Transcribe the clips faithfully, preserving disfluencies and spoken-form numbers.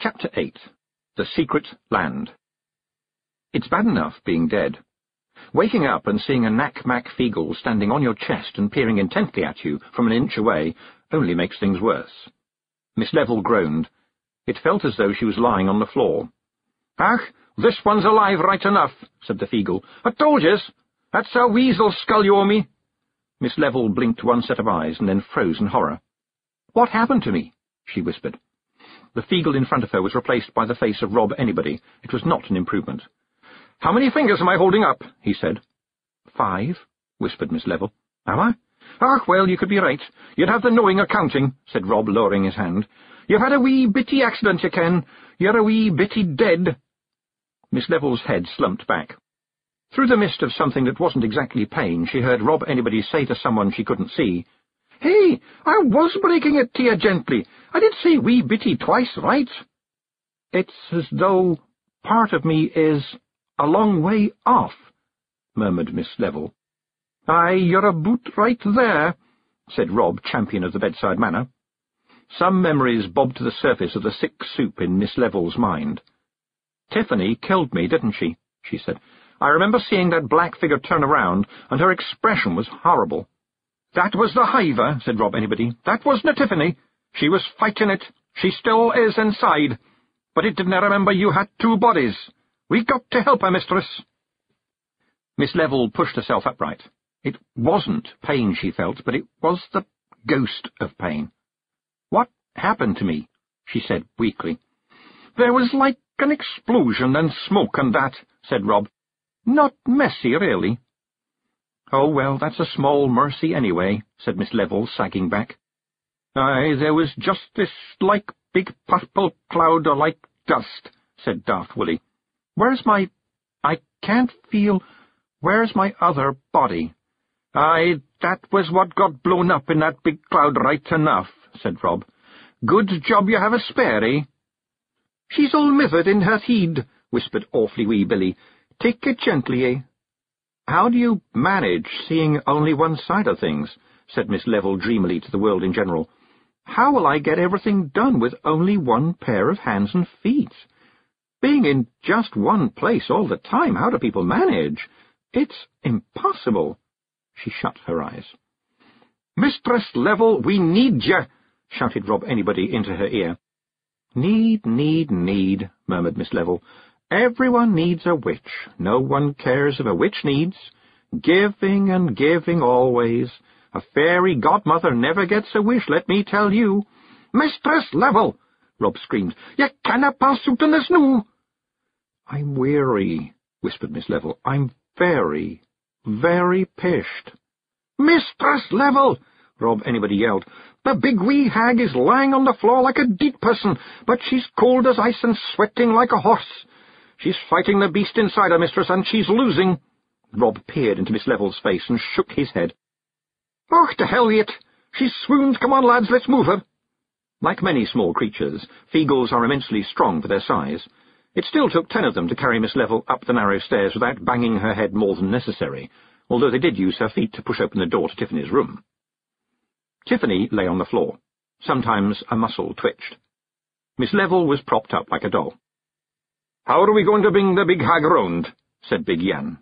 Chapter eight. The Secret Land. It's bad enough being dead. Waking up and seeing a Nak-Mak Feegle standing on your chest and peering intently at you from an inch away only makes things worse. Miss Level groaned. It felt as though she was lying on the floor. "Ach, this one's alive right enough," said the Feegle. "I told yous. That's a weasel skull you owe me." Miss Level blinked one set of eyes and then froze in horror. "What happened to me?" she whispered. The Feegle in front of her was replaced by the face of Rob Anybody. It was not an improvement. "How many fingers am I holding up?" he said. "Five," whispered Miss Level. "Am I? Ah, well, you could be right. You'd have the knowing of counting," said Rob, lowering his hand. "You've had a wee bitty accident, you ken. You're a wee bitty dead." Miss Level's head slumped back. Through the mist of something that wasn't exactly pain, she heard Rob Anybody say to someone she couldn't see, "Hey, I was breaking it to you gently. I did say wee bitty twice, right?" "It's as though part of me is a long way off," murmured Miss Level. "Aye, you're a boot right there," said Rob, champion of the bedside manner. Some memories bobbed to the surface of the sick soup in Miss Level's mind. "Tiffany killed me, didn't she?" she said. "I remember seeing that black figure turn around, and her expression was horrible." "That was the hiver," said Rob Anybody. "That wasn't Tiffany. She was fighting it. She still is inside. But it didn't remember you had two bodies. We got to help her, mistress." Miss Level pushed herself upright. It wasn't pain she felt, but it was the ghost of pain. "What happened to me?" she said weakly. "There was like an explosion and smoke and that," said Rob. "Not messy, really." "Oh, well, that's a small mercy anyway," said Miss Level, sagging back. "Aye, there was just this, like, big purple cloud o' like dust," said Daft Willie. "Where's my... I can't feel... Where's my other body?" "Aye, that was what got blown up in that big cloud right enough," said Rob. "Good job you have a spare, eh?" "She's all mithered in her heed," whispered Awfully Wee Billy. "Take it gently, eh?" "How do you manage seeing only one side of things?" said Miss Level dreamily to the world in general. "How will I get everything done with only one pair of hands and feet? Being in just one place all the time, how do people manage? It's impossible." She shut her eyes. "Mistress Level, we need you!" shouted Rob Anybody into her ear. "Need, need, need," murmured Miss Level. "Everyone needs a witch. No one cares if a witch needs. Giving and giving always. A fairy godmother never gets a wish, let me tell you." "Mistress Level!" Rob screamed. "You canna pass out in the snow!" "I'm weary," whispered Miss Level. "I'm very, very pished." "Mistress Level!" Rob Anybody yelled. "The big wee hag is lying on the floor like a dead person, but she's cold as ice and sweating like a horse. She's fighting the beast inside her, mistress, and she's losing." Rob peered into Miss Level's face and shook his head. "Oh, to hell with it! She's swooned. Come on, lads, let's move her." Like many small creatures, Feegles are immensely strong for their size. It still took ten of them to carry Miss Level up the narrow stairs without banging her head more than necessary, although they did use her feet to push open the door to Tiffany's room. Tiffany lay on the floor. Sometimes a muscle twitched. Miss Level was propped up like a doll. "How are we going to bring the big hag round?" said Big Yan.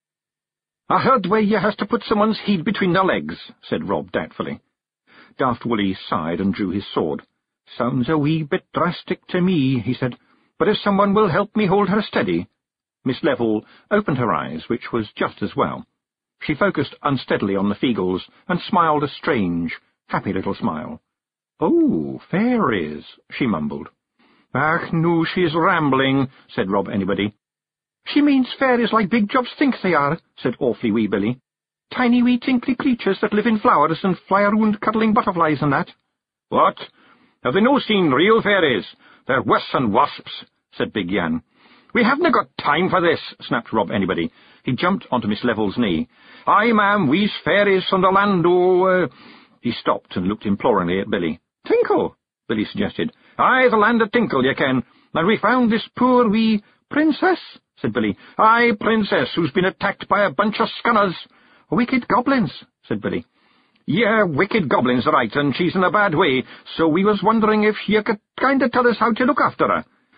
"I heard where you has to put someone's head between their legs," said Rob doubtfully. Daft Willie sighed and drew his sword. "Sounds a wee bit drastic to me," he said, "but if someone will help me hold her steady—" Miss Level opened her eyes, which was just as well. She focused unsteadily on the Feegles and smiled a strange, happy little smile. "Oh, fairies," she mumbled. "Ach, no, she's rambling," said Rob Anybody. "She means fairies like big jobs think they are," said Awfully Wee Billy. "Tiny wee tinkly creatures that live in flowers and fly around cuddling butterflies and that." "What? Have they no seen real fairies? They're worse than wasps," said Big Yan. "We haven't got time for this," snapped Rob Anybody. He jumped onto Miss Level's knee. "Aye, ma'am, we's fairies from the land o'—" Uh... He stopped and looked imploringly at Billy. "Tinkle," Billy suggested. "Aye, the land of Tinkle, ye ken. And we found this poor wee—" "Princess?" said Billy. "Aye, princess, who's been attacked by a bunch of scunners." "Wicked goblins," said Billy. "Yeah, wicked goblins, right, and she's in a bad way, so we was wondering if you could kind of tell us how to look after her,"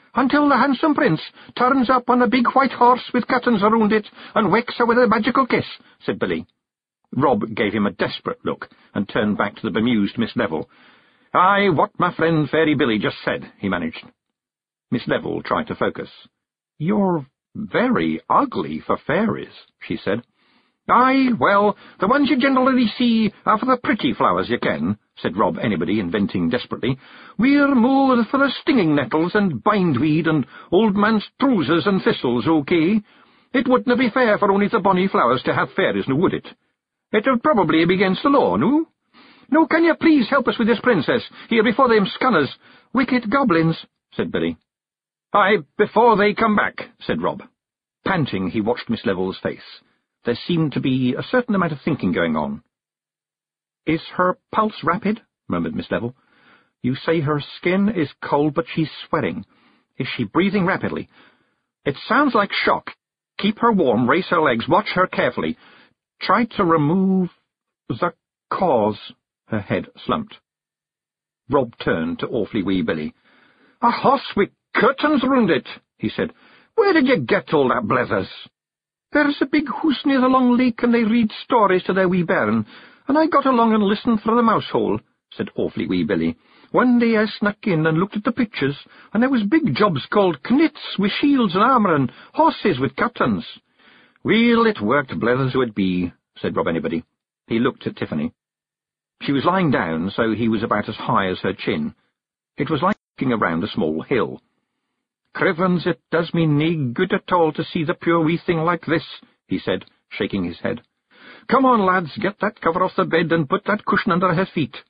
until the handsome prince turns up on a big white horse with curtains around it and wakes her with a magical kiss," said Billy. Rob gave him a desperate look and turned back to the bemused Miss Level. "Aye, what my friend Fairy Billy just said," he managed. Miss Level tried to focus. "You're very ugly for fairies," she said. "Aye, well, the ones you generally see are for the pretty flowers you ken," said Rob Anybody, inventing desperately. "We're more for the stinging nettles and bindweed and old man's trousers and thistles, okay? It wouldn't be fair for only the bonny flowers to have fairies, no would it? It'll probably be against the law, no? No, can you please help us with this princess, here before them scunners? Wicked goblins," said Billy. "Aye, before they come back," said Rob. Panting, he watched Miss Level's face. There seemed to be a certain amount of thinking going on. "Is her pulse rapid?" murmured Miss Level. "You say her skin is cold, but she's sweating. Is she breathing rapidly? It sounds like shock. Keep her warm, raise her legs, watch her carefully. Try to remove the cause." Her head slumped. Rob turned to Awfully Wee Billy. "A horse with curtains round it," he said. "Where did you get all that blethers?" "There's a big hoose near the long lake, and they read stories to their wee bairn, and I got along and listened through the mouse hole," said Awfully Wee Billy. "One day I snuck in and looked at the pictures, and there was big jobs called knits with shields and armour and horses with curtains." "Well, it worked, blethers would be," said Rob Anybody. He looked at Tiffany. She was lying down, so he was about as high as her chin. It was like looking around a small hill. "Crivens, it does me nae good at all to see the poor wee thing like this," he said, shaking his head. "Come on, lads, get that cover off the bed and put that cushion under her feet."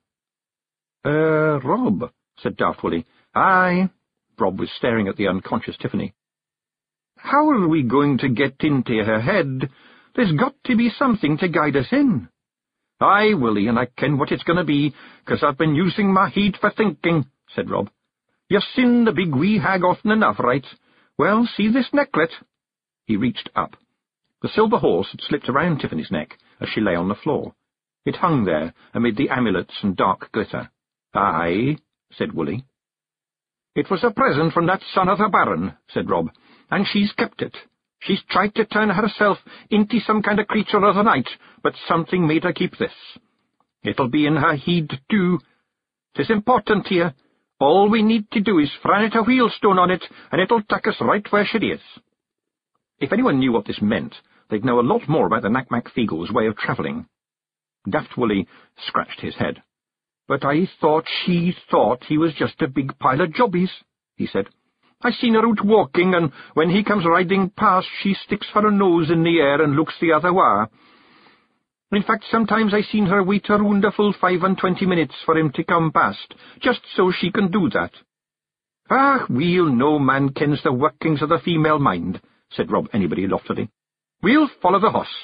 "Er, Rob," said Daft Willie. "Aye." Rob was staring at the unconscious Tiffany. "How are we going to get into her head? There's got to be something to guide us in." "Aye, Willie, and I ken what it's going to be, 'cause I've been using my head for thinking," said Rob. "You've seen the big wee hag often enough, right? Well, see this necklet?" He reached up. The silver horse had slipped around Tiffany's neck as she lay on the floor. It hung there amid the amulets and dark glitter. "Aye," said Willie. "It was a present from that son of the Baron," said Rob, "and she's kept it. She's tried to turn herself into some kind of creature of the night, but something made her keep this. It'll be in her heed, too. 'Tis important here. All we need to do is fran a wheelstone on it, and it'll tuck us right where she is." If anyone knew what this meant, they'd know a lot more about the Knack-Mack-Feagle's way of travelling. Daft Willie scratched his head. "But I thought she thought he was just a big pile of jobbies," he said. "I seen her out walking, and when he comes riding past, she sticks her nose in the air and looks the other way. In fact, sometimes I seen her wait around a full five and twenty minutes for him to come past, just so she can do that." "Ah, well, no man kens the workings of the female mind," said Rob Anybody loftily. "We'll follow the horse."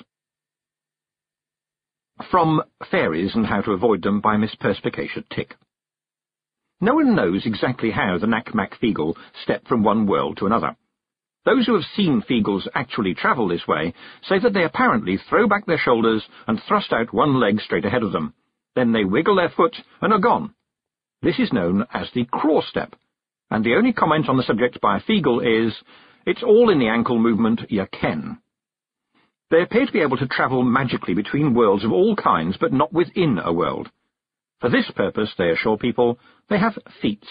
From Fairies and How to Avoid Them by Miss Perspicacia Tick. No one knows exactly how the Knack-Mack-Feagle stepped from one world to another. Those who have seen Feagles actually travel this way say that they apparently throw back their shoulders and thrust out one leg straight ahead of them. Then they wiggle their foot and are gone. This is known as the craw step, and the only comment on the subject by a Feagle is, "It's all in the ankle movement, you ken." They appear to be able to travel magically between worlds of all kinds, but not within a world. For this purpose, they assure people, they have feats.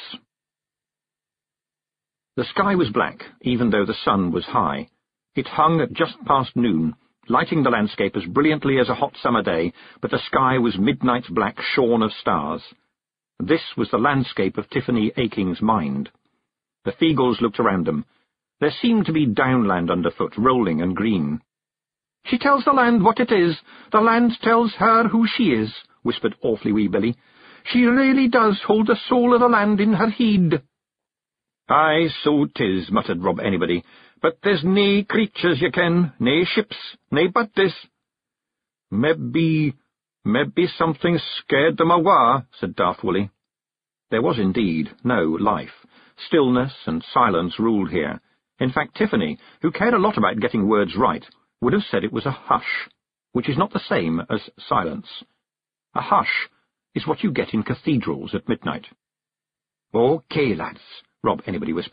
The sky was black, even though the sun was high. It hung at just past noon, lighting the landscape as brilliantly as a hot summer day, but the sky was midnight black shorn of stars. This was the landscape of Tiffany Aching's mind. The Feagles looked around them. There seemed to be downland underfoot, rolling and green. "She tells the land what it is, the land tells her who she is," whispered Awfully Wee Billy. "She really does hold the soul of the land in her heed." "Aye, so 'tis," muttered Rob Anybody, "but there's nae creatures, ye ken, nae ships, nae butties." "Mebbe, mebbe something scared them awa'," said Daft Willie. There was indeed no life. Stillness and silence ruled here. In fact, Tiffany, who cared a lot about getting words right, would have said it was a hush, which is not the same as silence. A hush is what you get in cathedrals at midnight. "Okay, lads," Rob Anybody whispered.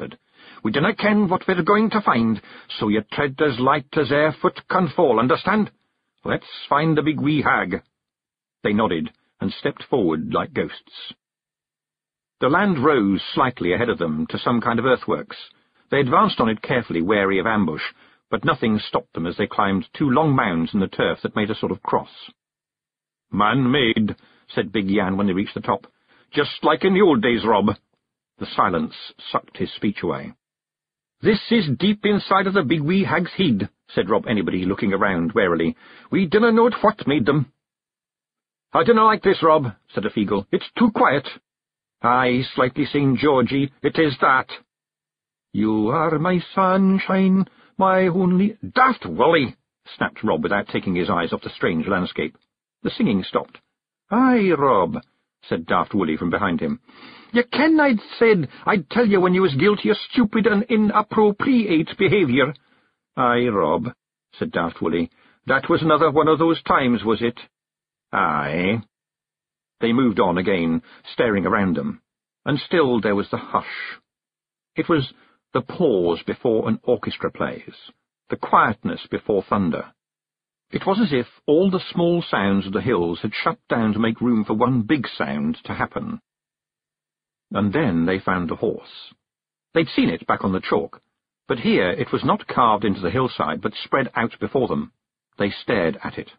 We dinna ken what we're going to find, so you tread as light as e'er foot can fall, understand? Let's find the big wee hag." They nodded and stepped forward like ghosts. The land rose slightly ahead of them to some kind of earthworks. They advanced on it carefully, wary of ambush, but nothing stopped them as they climbed two long mounds in the turf that made a sort of cross. "Man-made," said Big Yan when they reached the top. "Just like in the old days, Rob." The silence sucked his speech away. "This is deep inside of the big wee hag's head," said Rob Anybody, looking around warily. "We dinna know what made them." "I dinna like this, Rob," said a Feegle. "It's too quiet." "Aye, slightly Saint Georgie, it is that." "You are my sunshine, my only—" "Daft Wully!" snapped Rob without taking his eyes off the strange landscape. The singing stopped. "Aye, Rob," said Daft Wully from behind him. "You ken I'd said I'd tell you when you was guilty of stupid and inappropriate behaviour." "Aye, Rob," said Daft Wully. "That was another one of those times, was it?" "Aye." They moved on again, staring around them, and still there was the hush. It was the pause before an orchestra plays, the quietness before thunder. It was as if all the small sounds of the hills had shut down to make room for one big sound to happen. And then they found the horse. They'd seen it back on the chalk, but here it was not carved into the hillside, but spread out before them. They stared at it.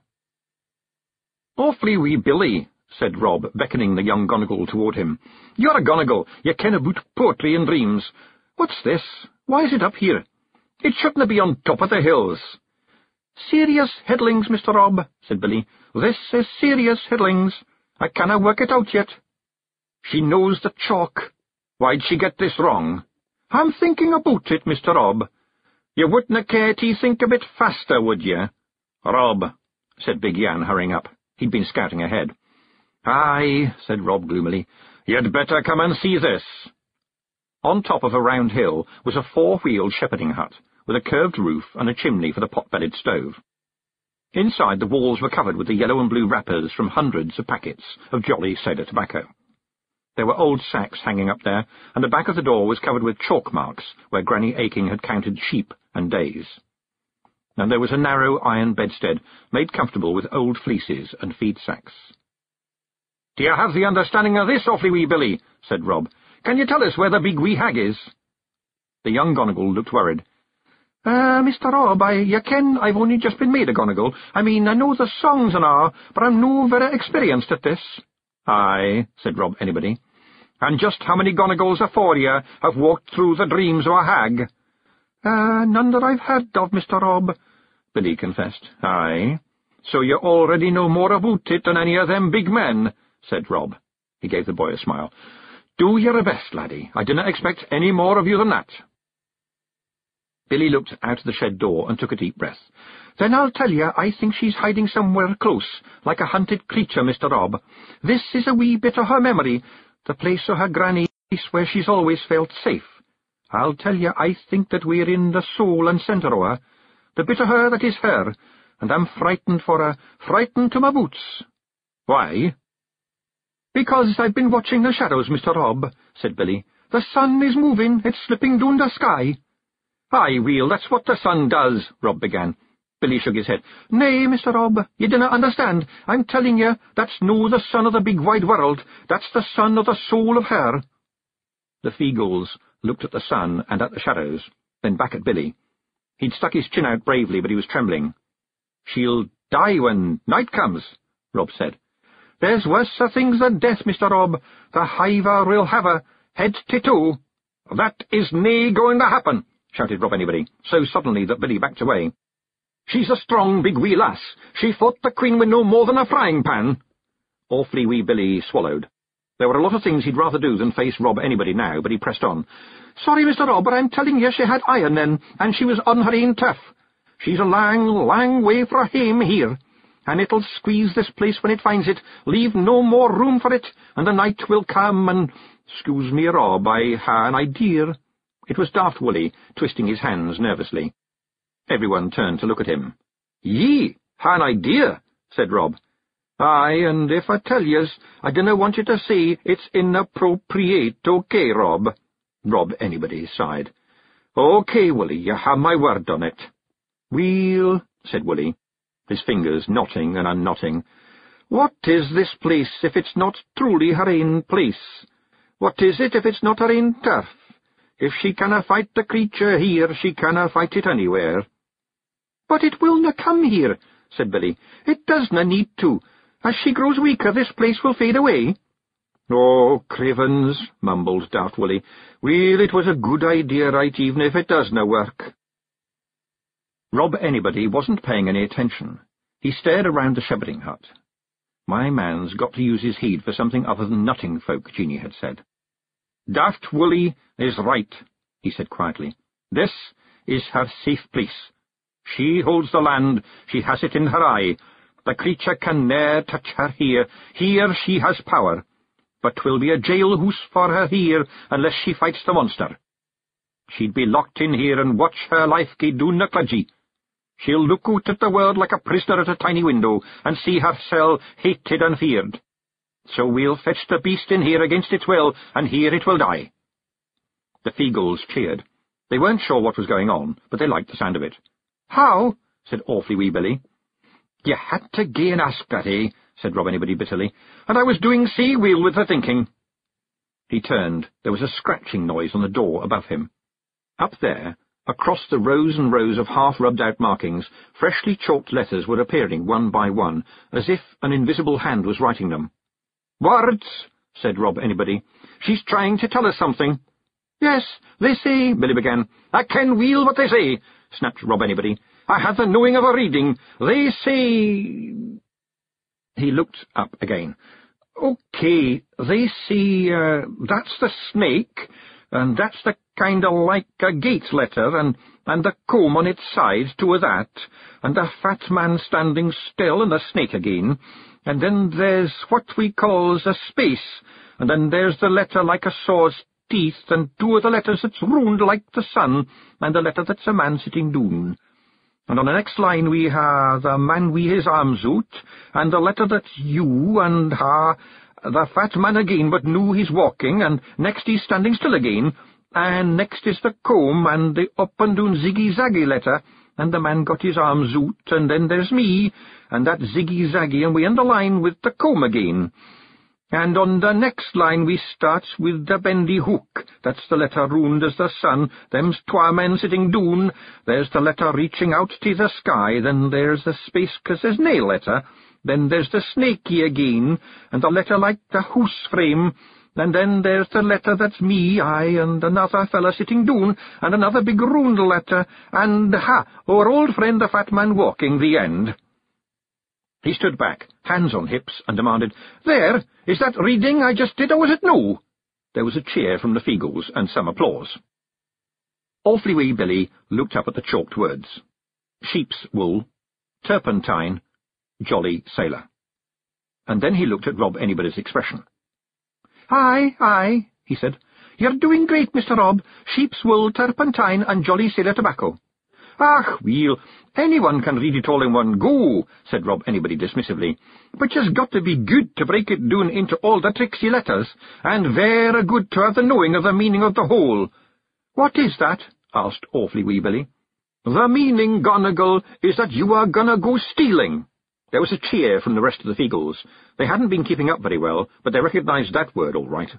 "Awfully wee Billy," said Rob, beckoning the young Gonigal toward him. "You're a Gonigal. You ken aboot poetry and dreams. What's this? Why is it up here? It shouldn't be on top of the hills." "Serious headlings, Mister Rob," said Billy. "This is serious headlings. I canna work it out yet." "She knows the chalk. Why'd she get this wrong?" "I'm thinking aboot it, Mister Rob." "You wouldna care to think a bit faster, would you?" "Rob," said Big Yan, hurrying up. He'd been scouting ahead. "Aye," said Rob gloomily. "You'd better come and see this." On top of a round hill was a four-wheeled shepherding hut, with a curved roof and a chimney for the pot-bellied stove. Inside, the walls were covered with the yellow and blue wrappers from hundreds of packets of jolly Sailor tobacco. There were old sacks hanging up there, and the back of the door was covered with chalk marks where Granny Aching had counted sheep and days. And there was a narrow iron bedstead, made comfortable with old fleeces and feed sacks. "Do you have the understanding of this, awfully wee Billy?" said Rob. "Can you tell us where the big wee hag is?" The young Gonigal looked worried. Uh, Mister Rob, I, you ken, I've only just been made a Gonigal. I mean, I know the songs and all, but I'm no very experienced at this." "Aye," said Rob Anybody. "And just how many Gonigals afore you have walked through the dreams of a hag?" Uh, none that I've heard of, Mister Rob," Billy confessed. "Aye, so you already know more about it than any of them big men," said Rob. He gave the boy a smile. "Do your best, laddie. I didn't expect any more of you than that." Billy looked out of the shed door and took a deep breath. "Then I'll tell you, I think she's hiding somewhere close, like a hunted creature, Mister Rob. This is a wee bit of her memory, the place of her granny, where she's always felt safe. I'll tell you, I think that we're in the soul and centre of her, the bit of her that is her, and I'm frightened for her, frightened to my boots." "Why?" "Because I've been watching the shadows, Mister Rob," said Billy. "The sun is moving, it's slipping down the sky." "Aye, weel, that's what the sun does," Rob began. Billy shook his head. "Nay, Mister Rob, you dinna understand. I'm telling you, that's no the sun of the big wide world. That's the sun of the soul of her." The Feegles looked at the sun and at the shadows, then back at Billy. He'd stuck his chin out bravely, but he was trembling. "She'll die when night comes," Rob said. "There's worse things than death, Mister Rob. The hiver will have her, head to toe." "That is nae going to happen," shouted Rob Anybody, so suddenly that Billy backed away. "She's a strong, big wee lass. She fought the Queen with no more than a frying-pan." Awfully wee Billy swallowed. There were a lot of things he'd rather do than face Rob Anybody now, but he pressed on. "Sorry, Mister Rob, but I'm telling you she had iron then, and she was on her ain turf. She's a lang, lang way fra hame here, and it'll squeeze this place when it finds it, leave no more room for it, and the night will come, and— Excuse me, Rob, I ha an idea." It was Daft Wully, twisting his hands nervously. Everyone turned to look at him. "Ye ha an idea," said Rob. "Aye, and if I tell yous, I dinna want you to say it's inappropriate, okay, Rob?" Rob Anybody sighed. OK, Willie, you have my word on it. Weel, said Willie, his fingers knotting and unknotting, what is this place if it's not truly her ain place? What is it if it's not her ain turf? If she canna fight the creature here, she canna fight it anywhere. But it will na come here, said Billy. It doesna need to. As she grows weaker, this place will fade away. Oh, cravens, mumbled Daft Willie. Well, it was a good idea, right, even if it doesna work. Rob Anybody wasn't paying any attention. He stared around the shepherding hut. My man's got to use his heed for something other than nutting folk, Jeanie had said. Daft Willie is right, he said quietly. This is her safe place. She holds the land, she has it in her eye. The creature can ne'er touch her here. Here she has power. But 'twill be a jail house for her here, unless she fights the monster. She'd be locked in here and watch her life gae doon the clodgy. She'll look out at the world like a prisoner at a tiny window, and see hersel hated and feared. So we'll fetch the beast in here against its will, and here it will die. The Feagles cheered. They weren't sure what was going on, but they liked the sound of it. How? Said Awfully Wee Billy. You had to gae and ask that, eh? Said Rob Anybody bitterly. And I was doing sea-wheel with the thinking. He turned. There was a scratching noise on the door above him. Up there, across the rows and rows of half-rubbed-out markings, freshly chalked letters were appearing one by one, as if an invisible hand was writing them. Words, said Rob Anybody. She's trying to tell us something. Yes, they say, Billy began. I ken weel what they say, snapped Rob Anybody. I have the knowing of a reading. They say... He looked up again. OK, they say, uh, that's the snake, and that's the kind of like a gate letter, and, and the comb on its side, two of that, and the fat man standing still, and the snake again, and then there's what we calls a space, and then there's the letter like a saw's teeth, and two of the letters that's round like the sun, and the letter that's a man sitting doon. And on the next line we ha the man wi his arms out, and the letter that's you, and ha the fat man again, but noo he's walking, and next he's standing still again, and next is the comb, and the up and down ziggy-zaggy letter, and the man got his arms out, and then there's me, and that ziggy-zaggy, and we end the line with the comb again. And on the next line we starts with the bendy hook. That's the letter round as the sun. Them's twa men sitting doon. There's the letter reaching out to the sky. Then there's the space 'cause there's nae letter. Then there's the snaky again, and the letter like the house frame. And then there's the letter that's me, aye, and another fella sitting doon, and another big round letter, and, ha, our old friend the fat man walking, the end. He stood back, hands on hips, and demanded, There, is that reading I just did, or was it no? There was a cheer from the Feagles, and some applause. Awfully Wee Billy looked up at the chalked words. Sheep's wool, turpentine, jolly sailor. And then he looked at Rob Anybody's expression. Aye, aye, he said. You're doing great, Mister Rob. Sheep's wool, turpentine, and jolly sailor tobacco. Ah, weel, anyone can read it all in one go, said Rob Anybody dismissively, but you've got to be good to break it down into all the tricksy letters, and very good to have the knowing of the meaning of the whole. What is that? Asked Awfully Wee Billy. The meaning, Gonagle, is that you are gonna go stealing. There was a cheer from the rest of the Feagles. They hadn't been keeping up very well, but they recognised that word all right.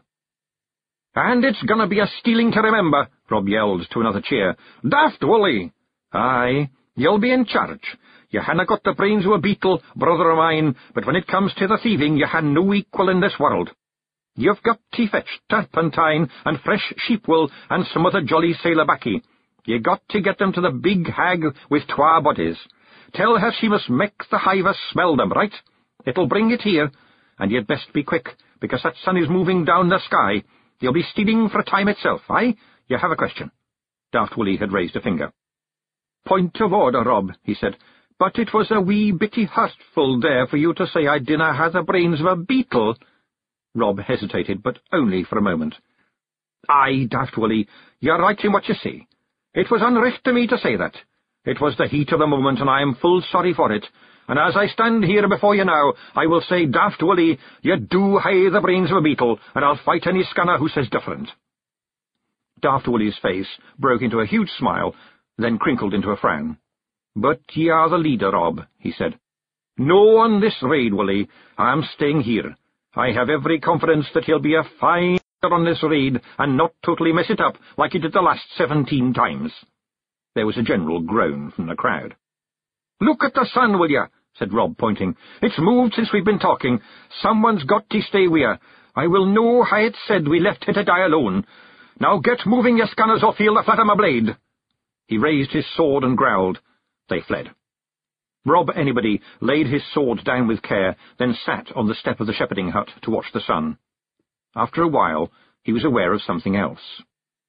And it's gonna be a stealing to remember, Rob yelled to another cheer. Daft Willie! Aye, you'll be in charge. You hanna got the brains of a beetle, brother o' mine, but when it comes to the thieving, you ha no equal in this world. You've got to fetch turpentine and fresh sheep-wool and some of the jolly sailor baccy. You got to get them to the big hag with twa bodies. Tell her she must make the hiver smell them, right? It'll bring it here, and you'd best be quick, because that sun is moving down the sky. You'll be stealing for time itself, aye? You have a question. Daft Willie had raised a finger. Point of order, Rob, he said, but it was a wee bitty hurtful there for you to say I dinna ha the brains of a beetle. Rob hesitated, but only for a moment. Aye, Daft Willie, you're right in what you say. It was unrecht to me to say that. It was the heat of the moment, and I am full sorry for it. And as I stand here before you now, I will say, Daft Willie, you do hae the brains of a beetle, and I'll fight any scunner who says different. Daft Willie's face broke into a huge smile, then crinkled into a frown. "But ye are the leader, Rob," he said. "No on this raid, Willie. I'm staying here. I have every confidence that he'll be a fine leader on this raid and not totally mess it up like he did the last seventeen times." There was a general groan from the crowd. "Look at the sun, will ya?" said Rob, pointing. "It's moved since we've been talking. Someone's got to stay wi' ya. I will know how it's said we left her to die alone. Now get moving, ye scanners, or feel the flat of my blade." He raised his sword and growled. They fled. Rob Anybody laid his sword down with care, then sat on the step of the shepherding hut to watch the sun. After a while, he was aware of something else.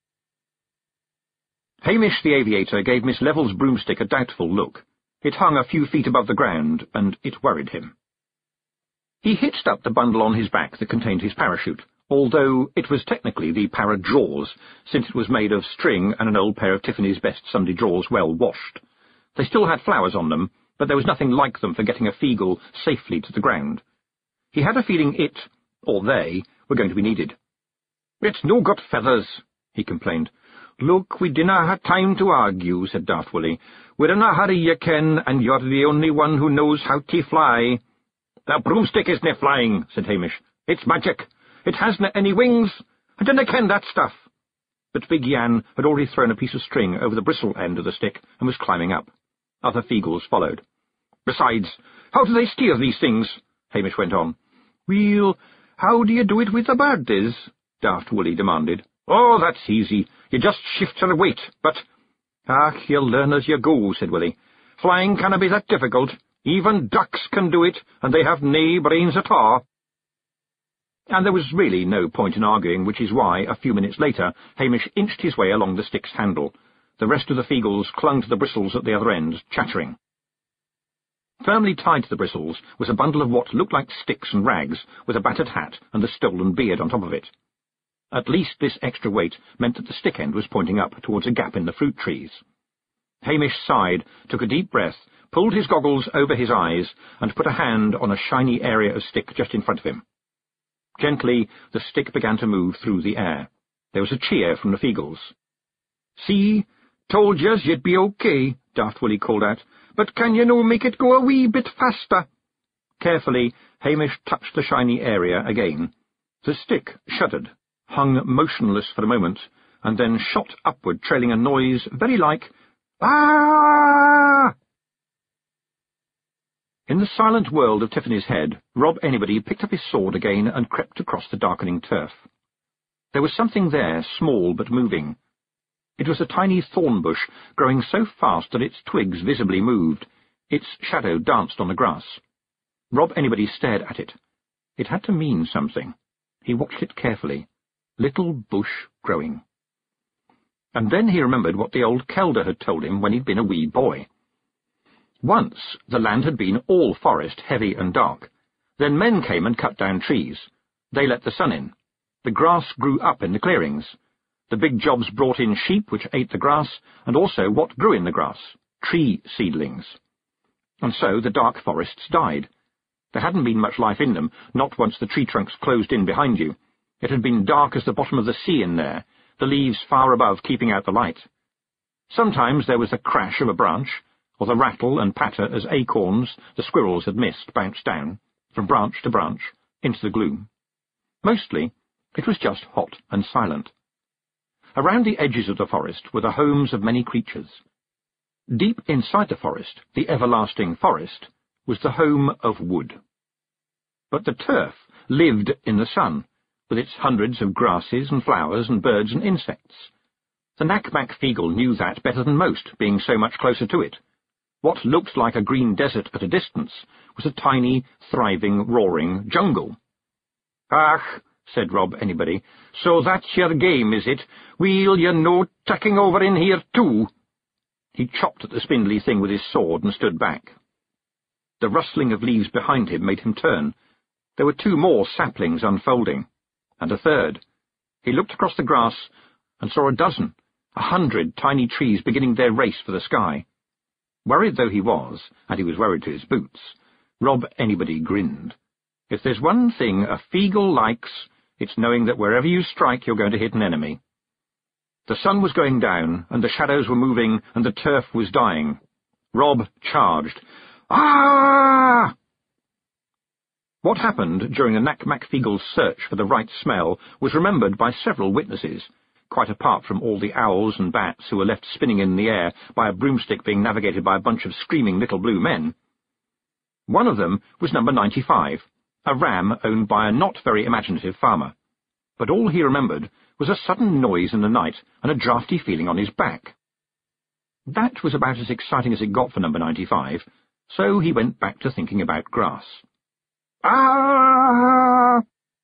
Hamish the aviator gave Miss Level's broomstick a doubtful look. It hung a few feet above the ground, and it worried him. He hitched up the bundle on his back that contained his parachute, although it was technically the para-drawers, since it was made of string and an old pair of Tiffany's best Sunday drawers well washed. They still had flowers on them, but there was nothing like them for getting a Feagle safely to the ground. He had a feeling it, or they, were going to be needed. "It's no got feathers," he complained. "Look, we dinna ha' time to argue," said Daft Willie. "We're in a hurry, ye ken, and you're the only one who knows how to fly." "The broomstick isna flying," said Hamish. "It's magic. It hasna any wings. I dinna ken that stuff." But Big Yan had already thrown a piece of string over the bristle end of the stick and was climbing up. Other Feagles followed. "Besides, how do they steer these things?" Hamish went on. "Well, how do you do it with the birdies?" Daft Willie demanded. "Oh, that's easy. You just shift your weight, but—" "Ah, you'll learn as you go," said Willie. "Flying canna be that difficult. Even ducks can do it, and they have nae brains at all." And there was really no point in arguing, which is why, a few minutes later, Hamish inched his way along the stick's handle. The rest of the Feagles clung to the bristles at the other end, chattering. Firmly tied to the bristles was a bundle of what looked like sticks and rags, with a battered hat and the stolen beard on top of it. At least this extra weight meant that the stick end was pointing up towards a gap in the fruit trees. Hamish sighed, took a deep breath, pulled his goggles over his eyes, and put a hand on a shiny area of stick just in front of him. Gently, the stick began to move through the air. There was a cheer from the Feagles. "See? Told yez you'd be okay," Daft Willie called out. "But can you no make it go a wee bit faster?" Carefully, Hamish touched the shiny area again. The stick shuddered, hung motionless for a moment, and then shot upward, trailing a noise very like "Ah!" In the silent world of Tiffany's Head, Rob Anybody picked up his sword again and crept across the darkening turf. There was something there, small but moving. It was a tiny thorn bush, growing so fast that its twigs visibly moved. Its shadow danced on the grass. Rob Anybody stared at it. It had to mean something. He watched it carefully. Little bush growing. And then he remembered what the old Kelder had told him when he'd been a wee boy. Once the land had been all forest, heavy and dark. Then men came and cut down trees. They let the sun in. The grass grew up in the clearings. The big jobs brought in sheep which ate the grass, and also what grew in the grass, tree seedlings. And so the dark forests died. There hadn't been much life in them, not once the tree trunks closed in behind you. It had been dark as the bottom of the sea in there, the leaves far above keeping out the light. Sometimes there was the crash of a branch, or the rattle and patter as acorns the squirrels had missed bounced down, from branch to branch, into the gloom. Mostly, it was just hot and silent. Around the edges of the forest were the homes of many creatures. Deep inside the forest, the everlasting forest, was the home of wood. But the turf lived in the sun, with its hundreds of grasses and flowers and birds and insects. The Knack-Mack Feagle knew that better than most, being so much closer to it. What looked like a green desert at a distance was a tiny, thriving, roaring jungle. "Ach," said Rob Anybody, "so that's your game, is it? Well, you're no tucking over in here, too." He chopped at the spindly thing with his sword and stood back. The rustling of leaves behind him made him turn. There were two more saplings unfolding, and a third. He looked across the grass and saw a dozen, a hundred tiny trees beginning their race for the sky. Worried though he was, and he was worried to his boots, Rob Anybody grinned. If there's one thing a Feagle likes, it's knowing that wherever you strike you're going to hit an enemy. The sun was going down, and the shadows were moving, and the turf was dying. Rob charged. Ah! What happened during the Knack-Mack-Feagle's search for the right smell was remembered by several witnesses, quite apart from all the owls and bats who were left spinning in the air by a broomstick being navigated by a bunch of screaming little blue men. One of them was number ninety-five, a ram owned by a not very imaginative farmer. But all he remembered was a sudden noise in the night and a draughty feeling on his back. That was about as exciting as it got for number ninety-five, so he went back to thinking about grass. Ah!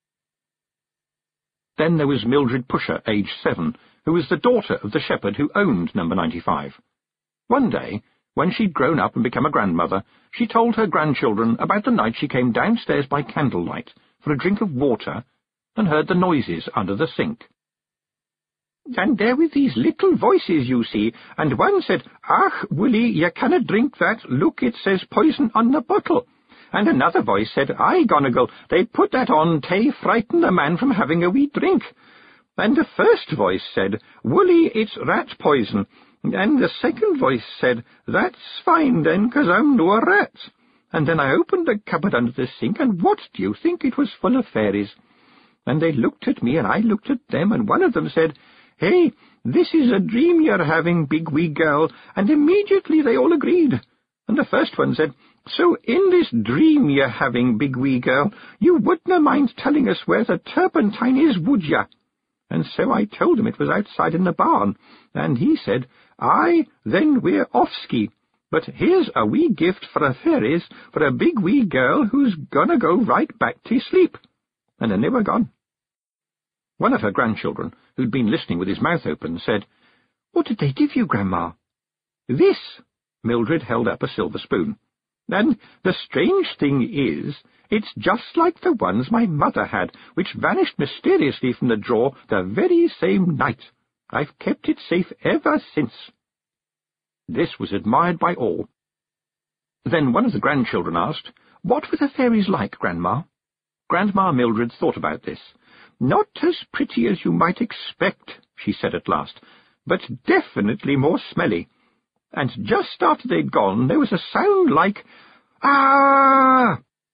Then there was Mildred Pusher, aged seven, who was the daughter of the shepherd who owned number ninety-five. One day, when she'd grown up and become a grandmother, she told her grandchildren about the night she came downstairs by candlelight for a drink of water and heard the noises under the sink. And there were these little voices, you see, and one said, "Ach, Willie, you cannot drink that. Look, it says poison on the bottle." And another voice said, "Aye, Gonigal, they put that on to frighten the man from having a wee drink." And the first voice said, "Willie, it's rat poison." And the second voice said, "That's fine then, 'cause I'm no a rat." And then I opened the cupboard under the sink, and what do you think? It was full of fairies. And they looked at me, and I looked at them, and one of them said, "Hey, this is a dream you're having, big wee girl," and immediately they all agreed. And the first one said, "So in this dream you're having, big wee girl, you wouldn't mind telling us where the turpentine is, would ya?" And so I told him it was outside in the barn, and he said, "Aye, then we're off-ski. But here's a wee gift for a fairies for a big wee girl who's gonna go right back to sleep." And then they were gone. One of her grandchildren, who'd been listening with his mouth open, said, "What did they give you, Grandma?" "This." Mildred held up a silver spoon. "And the strange thing is, it's just like the ones my mother had, which vanished mysteriously from the drawer the very same night. I've kept it safe ever since." This was admired by all. Then one of the grandchildren asked, "What were the fairies like, Grandma?" Grandma Mildred thought about this. "Not as pretty as you might expect," she said at last, "but definitely more smelly. And just after they'd gone, there was a sound like, ah!"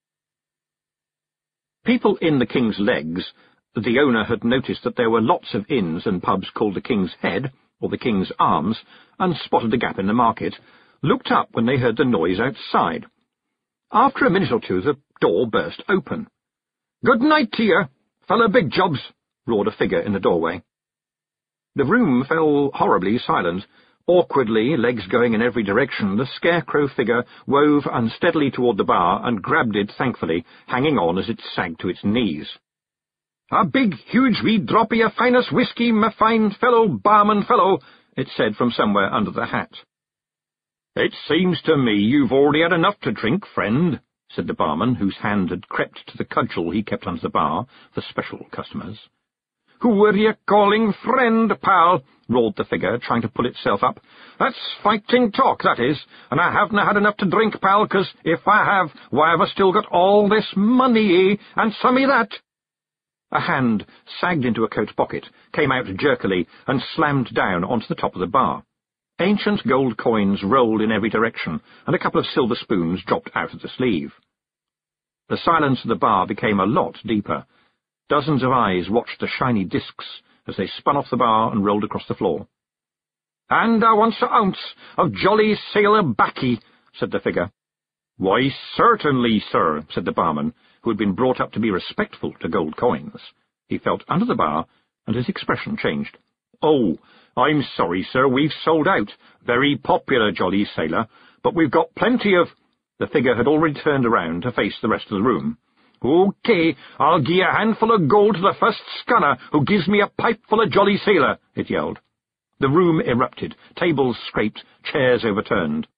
People in the King's Legs, the owner had noticed that there were lots of inns and pubs called the King's Head, or the King's Arms, and spotted the gap in the market, looked up when they heard the noise outside. After a minute or two, the door burst open. "Good night to you, fellow big jobs," roared a figure in the doorway. The room fell horribly silent. Awkwardly, legs going in every direction, the scarecrow figure wove unsteadily toward the bar and grabbed it thankfully, hanging on as it sagged to its knees. "A big, huge wee drop of your finest whisky, my fine fellow, barman fellow," it said from somewhere under the hat. "It seems to me you've already had enough to drink, friend," said the barman, whose hand had crept to the cudgel he kept under the bar for special customers. "Who are you calling friend, pal?" roared the figure, trying to pull itself up. "That's fighting talk, that is, and I haven't had enough to drink, pal, 'cause if I have, why have I still got all this money, eh, and some of that?" A hand, sagged into a coat pocket, came out jerkily and slammed down onto the top of the bar. Ancient gold coins rolled in every direction, and a couple of silver spoons dropped out of the sleeve. The silence of the bar became a lot deeper. Dozens of eyes watched the shiny discs as they spun off the bar and rolled across the floor. "And I wants a ounce of jolly sailor baccy," said the figure. "Why, certainly, sir," said the barman, who had been brought up to be respectful to gold coins. He felt under the bar, and his expression changed. "Oh, I'm sorry, sir, we've sold out. Very popular, jolly sailor, but we've got plenty of—" The figure had already turned around to face the rest of the room. "OK, I'll gie a handful of gold to the first scunner who gives me a pipe full of jolly sailor," it yelled. The room erupted, tables scraped, chairs overturned.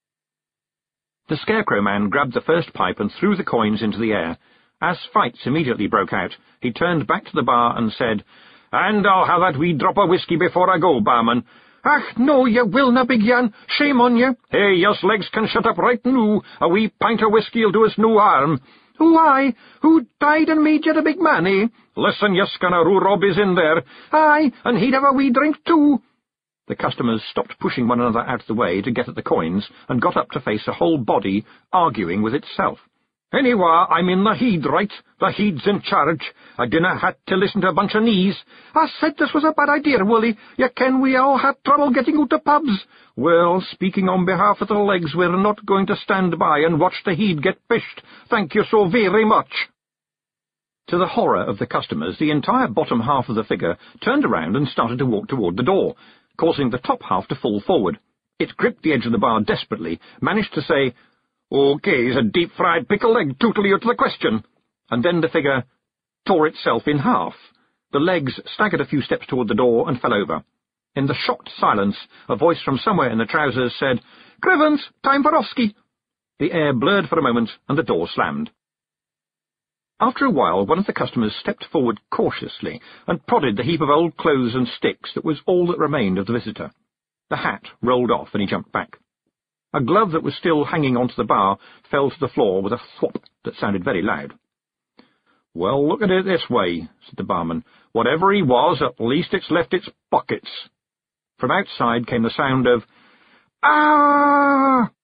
The Scarecrow Man grabbed the first pipe and threw the coins into the air. As fights immediately broke out, he turned back to the bar and said, "And I'll have that wee drop of whisky before I go, barman." "Ach, no, you willna, Big Yan. Shame on you." "Hey, yous legs can shut up right noo. A wee pint of whisky'll do us no harm." "Who I? Who died and made you the big man, eh?" "Listen, you scunner, who Rob is in there." "Aye, and he'd have a wee drink too." The customers stopped pushing one another out of the way to get at the coins, and got up to face a whole body arguing with itself. "Anyway, I'm in the heed, right? The heed's in charge. I dinna had to listen to a bunch of knees. I said this was a bad idea, Wooly. You ken we all had trouble getting out of pubs. Well, speaking on behalf of the legs, we're not going to stand by and watch the heed get pished. Thank you so very much." To the horror of the customers, the entire bottom half of the figure turned around and started to walk toward the door, causing the top half to fall forward. It gripped the edge of the bar desperately, managed to say, "OK, is a deep-fried pickle leg totally out of the question?" And then the figure tore itself in half. The legs staggered a few steps toward the door and fell over. In the shocked silence, a voice from somewhere in the trousers said, "Crivens, time for Oski." The air blurred for a moment, and the door slammed. After a while, one of the customers stepped forward cautiously and prodded the heap of old clothes and sticks that was all that remained of the visitor. The hat rolled off, and he jumped back. A glove that was still hanging onto the bar fell to the floor with a thwop that sounded very loud. "Well, look at it this way," said the barman. "Whatever he was, at least it's left its pockets." From outside came the sound of, "Ah!"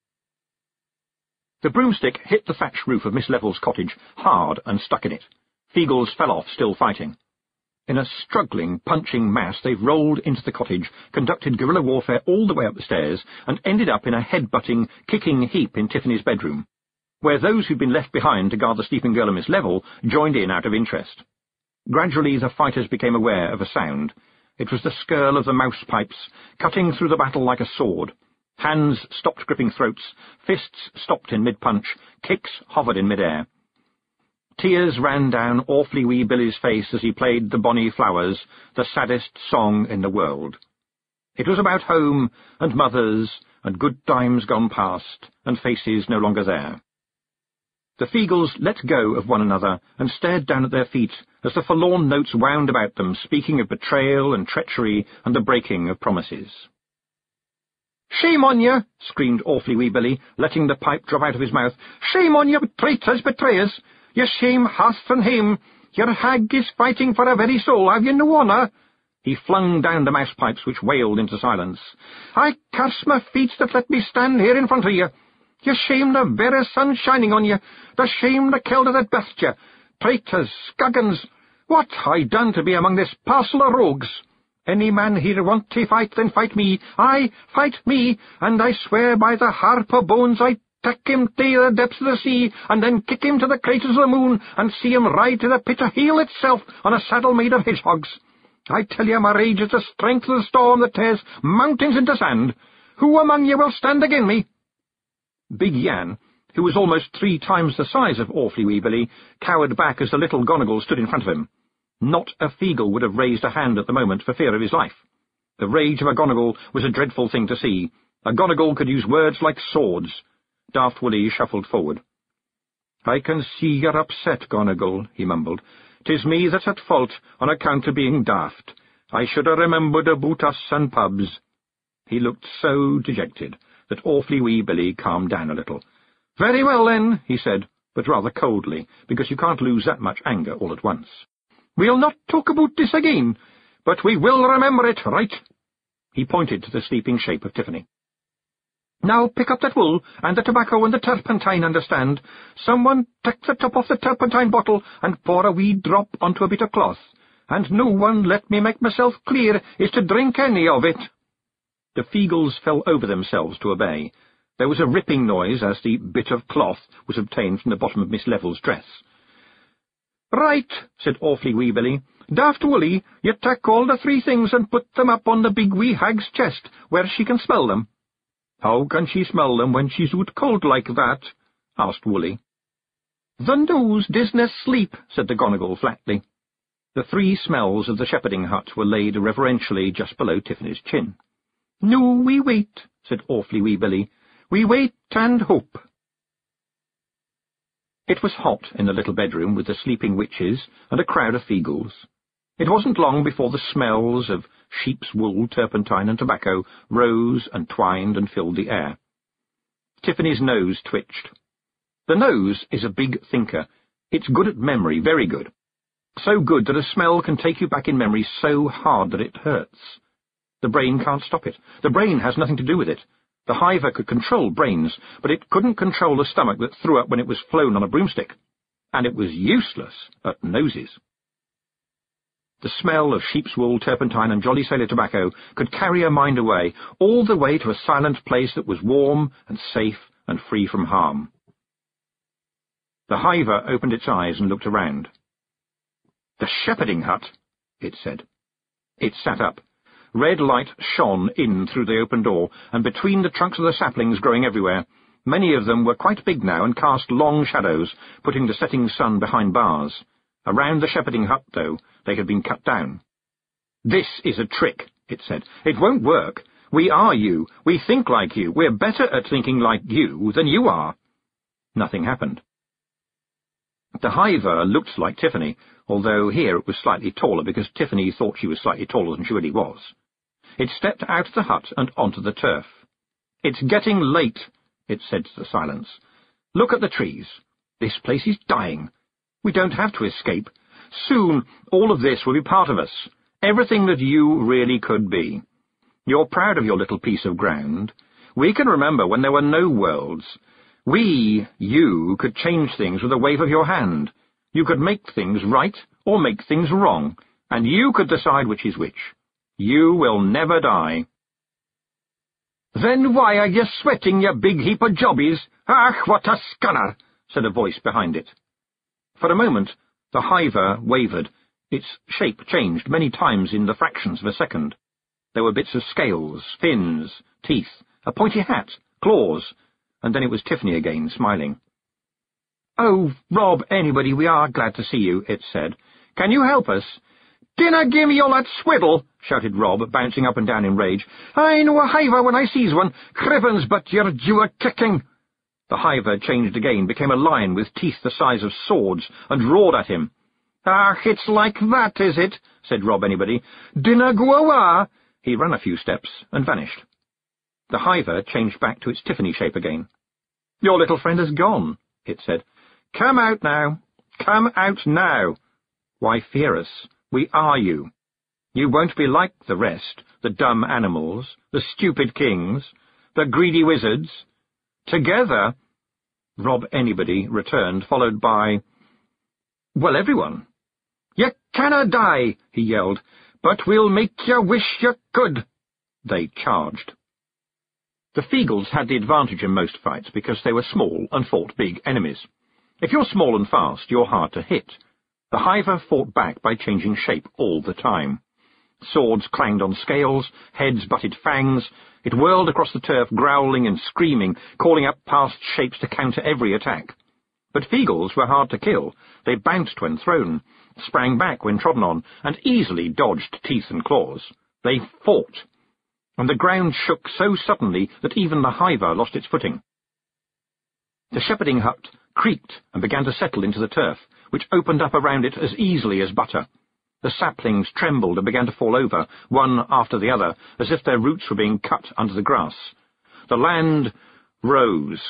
The broomstick hit the thatch roof of Miss Level's cottage hard and stuck in it. Feagles fell off, still fighting. In a struggling, punching mass, they rolled into the cottage, conducted guerrilla warfare all the way up the stairs, and ended up in a head-butting, kicking heap in Tiffany's bedroom, where those who'd been left behind to guard the sleeping girl and Miss Level joined in out of interest. Gradually the fighters became aware of a sound. It was the skirl of the mouse-pipes, cutting through the battle like a sword. Hands stopped gripping throats, fists stopped in mid-punch, kicks hovered in mid-air. Tears ran down Awfully Wee Billy's face as he played The Bonnie Flowers, the saddest song in the world. It was about home, and mothers, and good times gone past, and faces no longer there. The Feagles let go of one another and stared down at their feet as the forlorn notes wound about them, speaking of betrayal and treachery and the breaking of promises. "Shame on you!" screamed Awfully Wee Billy, letting the pipe drop out of his mouth. "Shame on you, traitors, betrayers! You shame hearth and hame! Your hag is fighting for her very soul, have you no honour?" He flung down the mouse-pipes, which wailed into silence. "I curse my feet that let me stand here in front of you. You shame the very sun shining on you, the shame the kelder that birthed you. Traitors, scuggins, what I done to be among this parcel of rogues? Any man here want to fight, then fight me. Aye, fight me, and I swear by the harp of bones I take him to the depths of the sea, and then kick him to the craters of the moon, and see him ride to the pit of hell itself on a saddle made of hedgehogs. I tell you, my rage is the strength of the storm that tears mountains into sand. Who among you will stand agin me?" Big Yan, who was almost three times the size of Awfully Wee Billy, cowered back as the little Goneril stood in front of him. Not a Feagle would have raised a hand at the moment for fear of his life. The rage of a Goneril was a dreadful thing to see. A Goneril could use words like swords. Daft Willie shuffled forward. "I can see you're upset, Goneril," he mumbled. "'Tis me that's at fault on account of being daft. I should have remembered about us and pubs." He looked so dejected that Awfully Wee Billy calmed down a little. "Very well, then," he said, but rather coldly, because you can't lose that much anger all at once. "We'll not talk about this again, but we will remember it, right?" He pointed to the sleeping shape of Tiffany. "Now pick up that wool, and the tobacco and the turpentine, understand. Someone take the top off the turpentine bottle and pour a wee drop onto a bit of cloth, and no one, let me make myself clear, is to drink any of it." The Feagles fell over themselves to obey. There was a ripping noise as the bit of cloth was obtained from the bottom of Miss Level's dress. "Right," said Awfully Wee Billy. "Daft Woolly, you take all the three things and put them up on the big wee hag's chest, where she can smell them." "How can she smell them when she's out cold like that?" asked Woolly. "The nose disna sleep," said the Goneril flatly. The three smells of the shepherding hut were laid reverentially just below Tiffany's chin. "No, we wait," said Awfully Wee Billy. "We wait and hope." It was hot in the little bedroom with the sleeping witches and a crowd of Feagles. It wasn't long before the smells of sheep's wool, turpentine, and tobacco rose and twined and filled the air. Tiffany's nose twitched. The nose is a big thinker. It's good at memory, very good. So good that a smell can take you back in memory so hard that it hurts. The brain can't stop it. The brain has nothing to do with it. The hiver could control brains, but it couldn't control the stomach that threw up when it was flown on a broomstick. And it was useless at noses. The smell of sheep's wool, turpentine, and Jolly Sailor tobacco could carry her mind away, all the way to a silent place that was warm and safe and free from harm. The hiver opened its eyes and looked around. "The shepherding hut," it said. It sat up. Red light shone in through the open door, and between the trunks of the saplings growing everywhere, many of them were quite big now and cast long shadows, putting the setting sun behind bars. Around the shepherding hut, though, they had been cut down. "This is a trick," it said. "It won't work. We are you. We think like you. We're better at thinking like you than you are." Nothing happened. The hiver looked like Tiffany, although here it was slightly taller because Tiffany thought she was slightly taller than she really was. It stepped out of the hut and onto the turf. "It's getting late," it said to the silence. "Look at the trees. This place is dying. We don't have to escape. Soon all of this will be part of us, everything that you really could be. You're proud of your little piece of ground. We can remember when there were no worlds. We, you, could change things with a wave of your hand. You could make things right or make things wrong, and you could decide which is which. You will never die." "Then why are you sweating, you big heap of jobbies? Ach, what a scunner!" said a voice behind it. For a moment, the hiver wavered. Its shape changed many times in the fractions of a second. There were bits of scales, fins, teeth, a pointy hat, claws, and then it was Tiffany again, smiling. "Oh, Rob, anybody, we are glad to see you," it said. "Can you help us?" "Dinna gimme all that swiddle," shouted Rob, bouncing up and down in rage. "I know a hiver when I sees one. Crivens, but you're due a kicking." The hiver changed again, became a lion with teeth the size of swords, and roared at him. "Ach, it's like that, is it?" said Rob Anybody. "Dinna go awa." He ran a few steps and vanished. The hiver changed back to its Tiffany shape again. "Your little friend has gone," it said. "Come out now. Come out now. Why fear us? We are you. You won't be like the rest, the dumb animals, the stupid kings, the greedy wizards. Together," Rob Anybody returned, followed by, well, everyone. "You canna die," he yelled, "but we'll make you wish you could." They charged. The Feagles had the advantage in most fights because they were small and fought big enemies. If you're small and fast, you're hard to hit. The hiver fought back by changing shape all the time. Swords clanged on scales, heads butted fangs. It whirled across the turf, growling and screaming, calling up past shapes to counter every attack. But Feagles were hard to kill. They bounced when thrown, sprang back when trodden on, and easily dodged teeth and claws. They fought, and the ground shook so suddenly that even the hiver lost its footing. The shepherding hut creaked and began to settle into the turf, which opened up around it as easily as butter. The saplings trembled and began to fall over, one after the other, as if their roots were being cut under the grass. The land rose.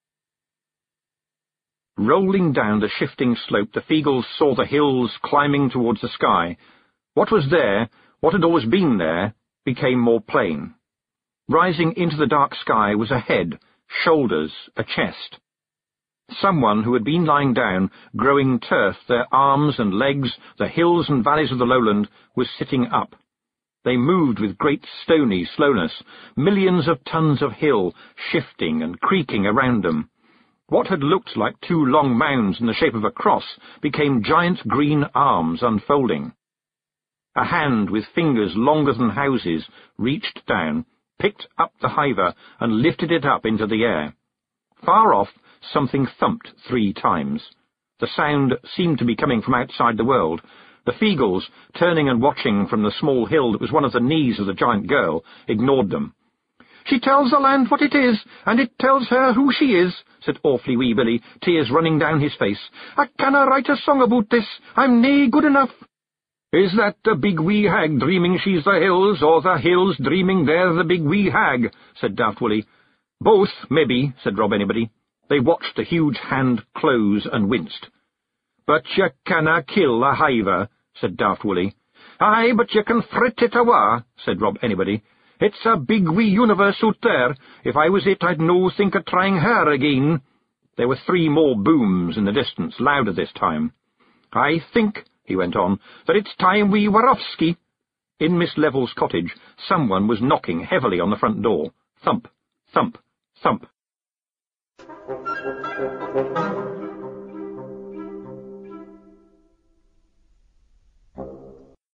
Rolling down the shifting slope, the Feagles saw the hills climbing towards the sky. What was there, what had always been there, became more plain. Rising into the dark sky was a head, shoulders, a chest. Someone who had been lying down, growing turf, their arms and legs, the hills and valleys of the lowland, was sitting up. They moved with great stony slowness, millions of tons of hill shifting and creaking around them. What had looked like two long mounds in the shape of a cross became giant green arms unfolding. A hand with fingers longer than houses reached down, picked up the hiver, and lifted it up into the air. Far off, something thumped three times. The sound seemed to be coming from outside the world. The Feagles, turning and watching from the small hill that was one of the knees of the giant girl, ignored them. "She tells the land what it is, and it tells her who she is," said Awfully Wee Billy, tears running down his face. "I canna write a song about this. I'm nae good enough." "Is that the big wee hag dreaming she's the hills, or the hills dreaming they're the big wee hag?" said Daft Willie. "Both, maybe," said Rob Anybody. They watched the huge hand close and winced. "But you canna kill a hiver," said Daft Willie. "Aye, but you can frit it awa'," said Rob Anybody. "It's a big wee universe out there. If I was it, I'd no think of trying her again." There were three more booms in the distance, louder this time. "I think," he went on, "that it's time we were offski." In Miss Level's cottage, someone was knocking heavily on the front door. Thump, thump, thump.